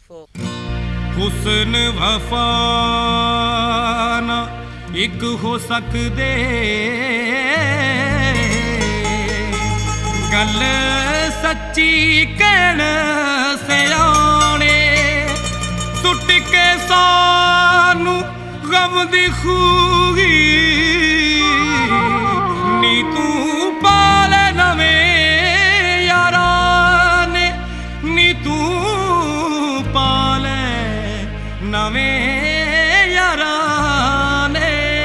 folk. ਹੁਸਨ ਵਫਾ ਨਾ ਇੱਕ ਹੋ ਸਕਦੇ, ਗੱਲ ਸੱਚੀ ਕਹਿਣ ਸਿਆਣੇ, ਟੁੱਟ ਕੇ ਸਾਨੂੰ ਗਮ ਦੀ ਖੂਹੀ ਨੀ ਤੂੰ ਪਾਲ ਨਵੇਂ ਯਾਰਾਂ ਨੇ, ਨੀ ਤੂੰ ਪਾਲ ਨਵੇਂ ਯਾਰਾਂ ਨੇ।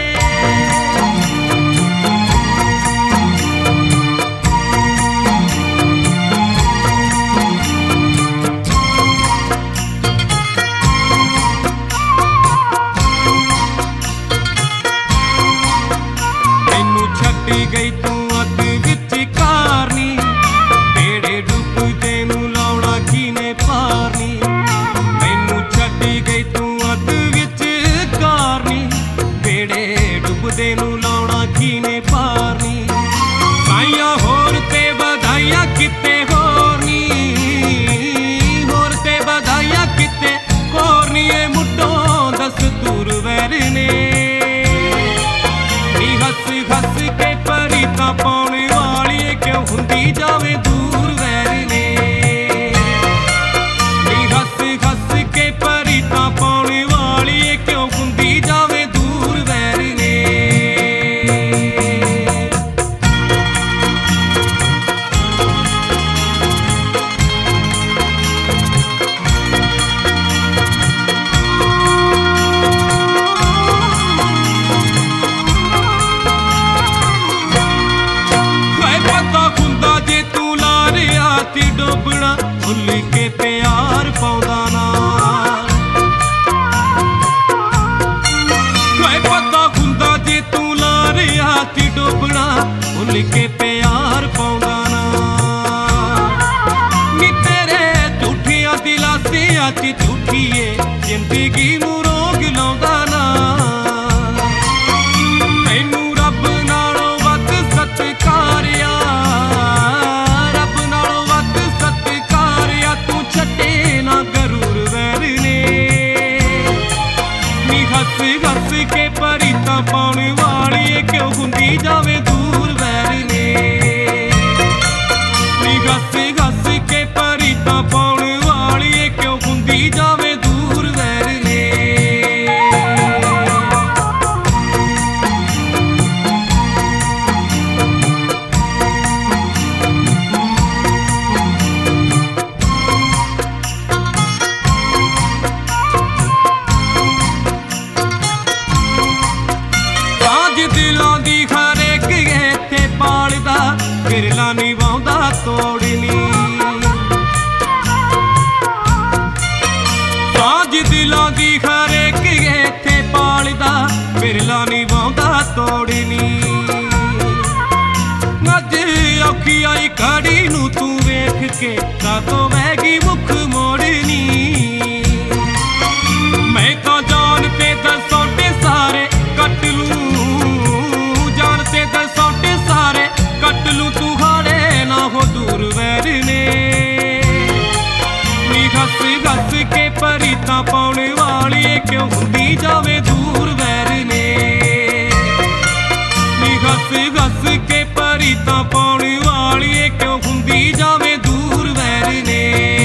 ਮੈਨੂੰ ਛੱਡ ਗਈ ਤੂੰ ਅੱਧ ਵਿਚਕਾਰ ਨੀ, ਬੇੜੇ ਡੁੱਬਦੇ ਨੂੰ ਲਾਉਣਾ ਕਿਨੇ ਪਾਰ ਨੀ। ਮੈਨੂੰ ਛੱਡ ਗਈ ਤੂੰ ਅੱਧ ਵਿਚਕਾਰ ਨੀ, ਬੇੜੇ ਡੁੱਬਦੇ ਨੂੰ ਲਾਉਣਾ ਕਿਨੇ ਪਾਰ ਨੀ। ਸਾਈਆਂ ਹੋਰ ਤੇ ਵਧਾਈਆਂ ਕਿਤੇ ਹੋਰ ਨੀ, ਹੋਰ ਤੇ ਵਧਾਈਆਂ ਕਿਤੇ ਹੋਰ ਨੀ। ਇਹ ਮੁੱਢੋਂ ਦਸਤੂਰ ਵੈਰ ਨੇ, ਨੀ ਹੱਸ ਹੱਸ ਕੇ ਪਰੀਤਾਂ ਪਾਉਣ ਵਾਲੀ ਕਿਉਂ ਹੁੰਦੀ ਜਾਵੇ ਦੂਰ ਵੈਰ ਨੇ। ਨੀ ਹੱਸ ਹੱਸ ਕੇ ਪਰੀਤਾਂ ਪਾਉਣ ਵਾਲੀ ਕਿਉਂ ਹੁੰਦੀ ਜਾਵੇ ਦੂਰ ਵੈਰ ਨੇ। ਡੋਬਣਾ ਭੁੱਲ ਕੇ ਪਿਆਰ ਪਾਉਂਦਾ ਨਾ, ਕੋਈ ਪਤਾ ਹੁੰਦਾ ਜੇ ਤੂੰ ਲਾ ਰਿਹਾ ਸੀ ਡੋਬਣਾ ਭੁੱਲ ਕੇ ਪਿਆਰ ਪਾਉਂਦਾ ਨਾ। ਨੀ ਤੇਰੇ ਝੂਠੀਆਂ ਦਿਲਾਸਿਆਂ 'ਚ ਝੂਠੀਏ ਜ਼ਿੰਦਗੀ ਨੂੰ ਰੋਗ ਲਾਉਂਦਾ ਨਾ। ਤੈਨੂੰ ਰੱਬ ਨਾਲੋਂ ਵੱਧ ਸਤਿਕਾਰਿਆ, ਛੱਡੇ ਨਾ ਗਰੂਰ ਵੈਰ ਨੇ। ਨੀ ਹੱਸ ਹੱਸ ਕੇ ਪਰੀਤਾਂ ਪਾਉਣ ਵਾਲੀ ਕਿਉਂ ਹੁੰਦੀ ਜਾਵੇ ਦੂਰ ਵੈਰ ਨੇ। ਨੀ ਹੱਸ ਹੱਸ ਕੇ ਪਰੀਤਾਂ ਪਾਉਣ ਵਾਲੀ ਕਿਉਂ ਹੁੰਦੀ ਜਾਵੇ ਦੂਰ ਵੈਰ ਨੇ। ਦਿਲਾਂ ਦੀ ਹਰੇਕ ਇੱਥੇ ਪਾਲਦਾ, ਬਿਰਲਾ ਨਿਭਾਉਂਦਾ ਤੋੜ ਨੀ। ਸਾਂਝ ਦਿਲਾਂ ਦੀ ਹਰੇਕ ਇੱਥੇ ਪਾਲਦਾ, ਬਿਰਲਾ ਨਿਭਾਉਂਦਾ ਤੋੜ ਨੀ। ਅੱਜ ਔਖੀ ਆਈ ਘੜੀ ਨੂੰ ਤੂੰ ਵੇਖ ਕੇ ਕਾਤੋਂ ਵਹਿ ਗਈ ਮੁੱਖ ਮੋੜਨੀ। ਮੈਂ ਤਾਂ ਜਾਨ ਤੇ ਦਸੌਂਟੇ ਸਾਰੇ ਕੱਟ ਲੂੰ, ਜਾਨ ਤੇ ਦਸੌਂਟੇ ਸਾਰੇ ਕੱਟ ਲੂੰ, ਤੂੰ ਹਾੜੇ ਨਾ ਹੋ ਦੂਰ ਵੈਰ ਨੇ। ਨੀ ਹੱਸ ਹੱਸ ਕੇ ਪਰੀਤਾਂ ਪਾਉਣ ਵਾਲੀ ਕਿਉਂ ਹੁੰਦੀ ਜਾਵੇ ਦੂਰ ਵੈਰ ਨੇ। ਨੀ ਹੱਸ ਹੱਸ ਕੇ ਪਰੀਤਾਂ ਪਾਉਣ ਵਾਲੀ ਕਿਉਂ ਹੁੰਦੀ ਜਾਵੇ ਦੂਰ ਵੈਰ ਨੇ।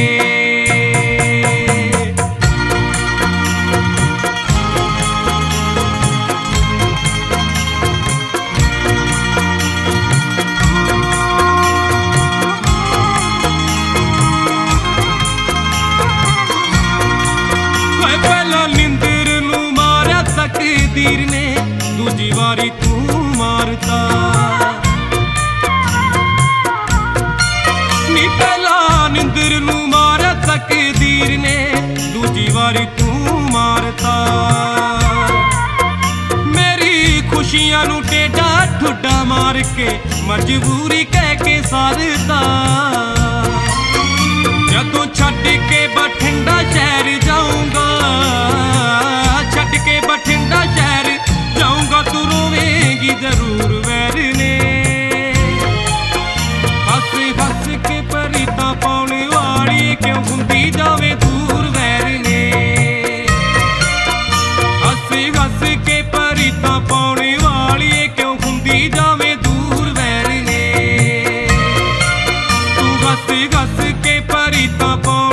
ਪਹਿਲਾਂ ਨਿੰਦਰ ਨੂੰ ਮਾਰਿਆ ਤਕਦੀਰ ਨੇ, ਦੂਜੀ ਵਾਰੀ ਤੂੰ ਮਾਰਤਾ। ਨੀ ਪਹਿਲਾਂ ਨਿੰਦਰ ਨੂੰ ਮਾਰਿਆ ਤਕਦੀਰ ਨੇ, ਦੂਜੀ ਵਾਰੀ ਤੂੰ ਮਾਰਤਾ। ਮੇਰੀ ਖੁਸ਼ੀਆਂ ਨੂੰ ਟੇਢਾ ਠੁੱਡਾ ਮਾਰ ਕੇ ਮਜਬੂਰੀ ਕਹਿ ਕੇ ਸਾਰਤਾ। ਜਦੋਂ ਛੱਡ ਕੇ ਬਠਿੰਡਾ ਸ਼ਹਿਰ ਜਾਊਂਗਾ, ਛੱਡ ਕੇ ਬਠਿੰਡਾ ਸ਼ਹਿਰ ਜਾਊਂਗਾ, ਤੂੰ ਰੋਵੇਂਗੀ ਜ਼ਰੂਰ ਵੈਰ ਨੇ। ਹੱਸ ਹੱਸ ਕੇ ਪਰੀਤਾਂ ਪਾਉਣ ਵਾਲੀ ਕਿਉਂ ਹੁੰਦੀ ਜਾਵੇ ਦੂਰ ਵੈਰ ਹੱਸ ਹੱਸ ਕੇ ਪਰੀ ਤਾਂ